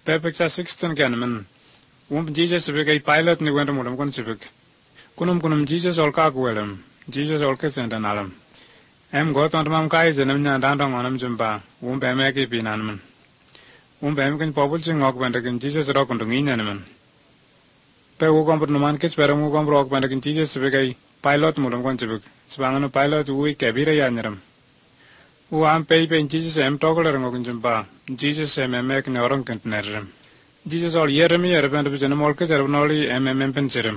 Pepeksa 16 Ganman. Jesus a pilot ni went to Mudam Civic. Kunum Jesus all Kakwellum. Jesus all kiss and an alam. Got on Mam Kais and Dandong on Jumba. Make be Nanman. Can publishing augment against Jesus rock on the Inaman. Pewu Comproman Kiss Peramu augment against Jesus a pilot Mudam Civic. Spangan a pilot who Kabira Yanaram. Who am pay Jesus toggler and Jumba. Jesus make Norum Contanerum. Jesus all Yeremi, a repent of Zenamolkas, or Noli, Penserum.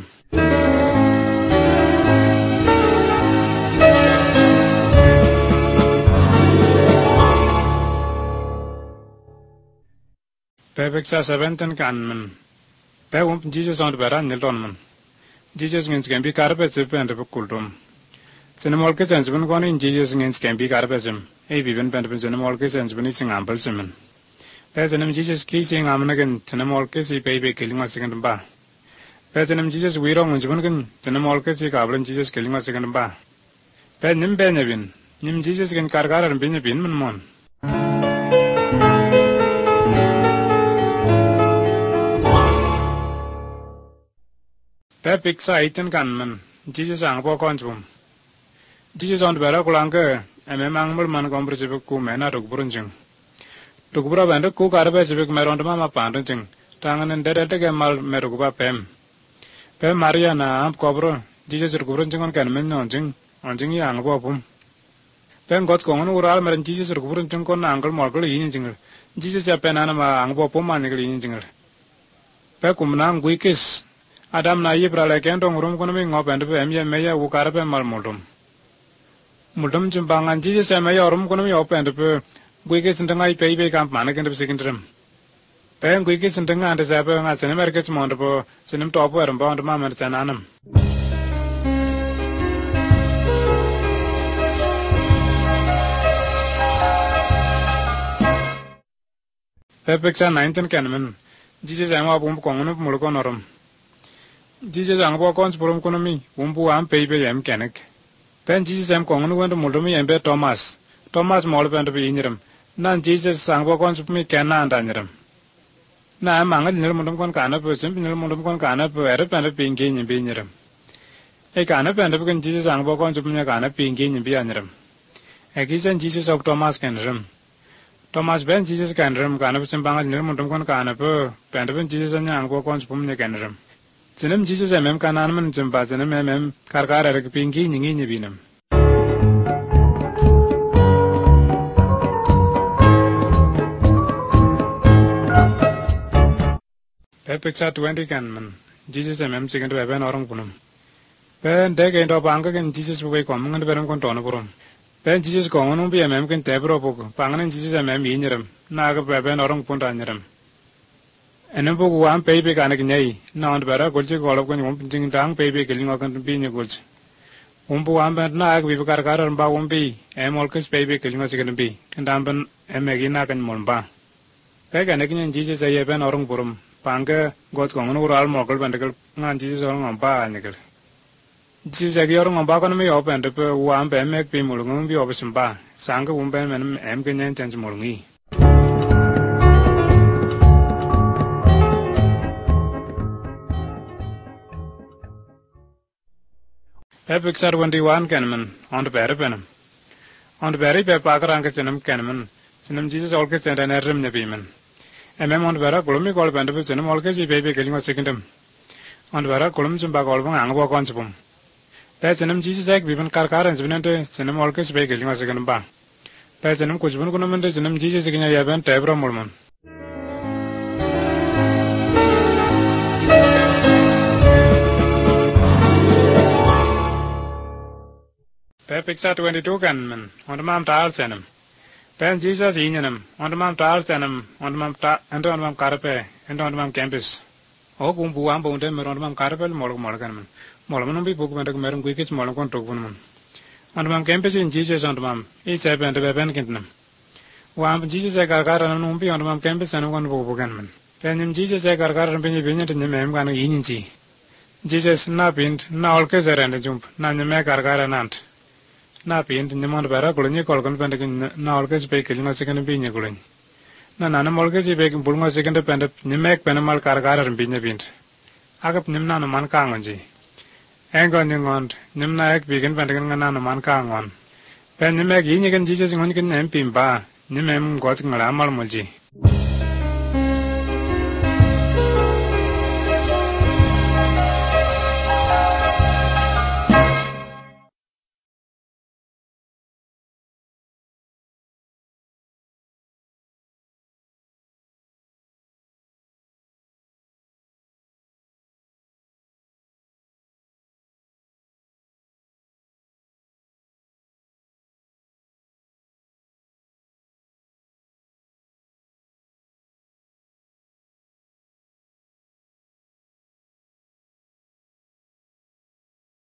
Pepeksa 17 Canman. Pewum Jesus on the Baran Niltonman. Jesus can be carpets and a cultum. Zenamolkas and Zungon in Jesus can be carpesum. A viven pentapin Zenamolkas and Zunissing ample simon. Pesanum Jesus kissing Amanagan, Tenamolkas, baby killing a second bar. Pesanum Jesus Wirong and Zungan, Tenamolkas, Cablan Jesus killing a second bar. Penim Benavin, Nim Jesus can cargar and Benavin Mon. Pepeksa 18 Gunman, Jesus Angpo Consum. Jesus on the Barakulanka, and a mangal man compressive kumena to Brunjing. Tukura and a cook Arabic Merondama Panting, Tangan and Dead Mal Meruba Pem. Pem Mariana, Amp Cobro, Jesus Gurunjing on Canman on Jing Yang Bopum. Pem got Kongan Ural and Jesus Gurunjing on Uncle Morgul in Jingle. Jesus a penanama Angopum and in Jingle. Pecumnam Guikis. Adam Naibra like Antong room coming up and Pemia Maya Ukarapa Malmultum. Multum Chimpang and Jesus and Maya room coming up and Guikis and Tangai pay camp mannequin of second term. Pam Guikis and Tanga and Zappa as an American Montapo, Sinem Topo and Bound Mammals and Anam. Pepeksa 19 Canman. Jesus and Wabum Kongan of Mulukonorum. Jesus Angwakons Burumkonomi, Wumpu am Paybe M. Canek. Then Jesus M. Kongan went to Muldomi and Bet Thomas. Thomas Molpan to be in him. Nan Jesus Angwakons me Cana and Anirum. Na among a Nilmundum Canap, simple Nilmundum Canap, Arab and a pink in Binirum. A canap and Jesus Angwakons of Minacana pink in Bianirum. A kiss and Jesus of Thomas Canrum. Thomas Ben Jesus Canrum, Canap Simbang Nilmundum Canap, Pentavan Jesus and Angwakons Pumnicanrum. Sinem Jesus MM Cananman Jimba Sinem MM Carcara Pinky in Binum. Pepeksa 20 Canman. Jesus MM second to Evan Orungunum. Pen decade of Anka and Jesus way coming and Verum Contonapurum. Pen Jesus Conganum be MM can Tabro Poco, Pangan and Jesus MM Inerum, Naga Evan Orunguntanerum. And a book one baby canakinay, now the better Gulchi Golokon Wumping Tang baby killing or continue goods. Wumpu Amber Nag, we Carcar and Bawumbi, Molkis baby killing us going to be, and Amban and Meginak and Mumba. Peg and again Jesus a Yaban Orumpurum, Panga, got Kongan or Al Mogul Pentacle, and Jesus on Ba Nickel. Jesus a Giorong on Baconomy open to Wamp and make be Mulungi of Simba, Sanga Wumpam and Mkin and Mulungi. Pepeksa 21 Canman, on the Parapenum. On the Barry Paparankacinum Canman, Sinum Jesus Olkis and an Erim Nebiman. A mem on the Vera Columi called Pentapus and Olkis, baby killing a secondum. On the Vera Columns and Bacolum, Angua Consubum. That's Sinum Jesus egg, Vivan Carcar and Sinante, Sinum Olkis, baby killing a second bar. That's Sinum Kuchunum, Sinum Jesus again, Yavan, Tabra Mulman. Pepeksa 22 Canman, on the Mam Tars Enum. Pen Jesus Inanum, on the Mam Tars Enum, on the Mam and on Mam Carape, and on the Mam Campus. O Gumbuam Bundem, on the Mam Carapel, Molgan. Molman be book when the Merum Quickest Molgon Togunum. On the Mam Campus in Jesus on the Mam, each happened to Bevan Kintum. Wam Jesus a Gargar and Numbi on the Mam Campus and one Boganman. Pen him Jesus a Gargar and Penny Vignette in the Memgan Ininci. Jesus Napint, now Alcazer and a jump, none the Macargar and Ant. Na paint in the Montbara, Colony Colgan Pentagon, now Alcas Bay killing a second being a Gulling. na nana molke jibek bulngo sikende pende nimek pende mal karkarar binya bind agap nimna no man kangonji engon ngond nimna ek bigen pende ngana no man kangon pen nimek yinyigen jije singon kin empimba nimem got ngala mal mulji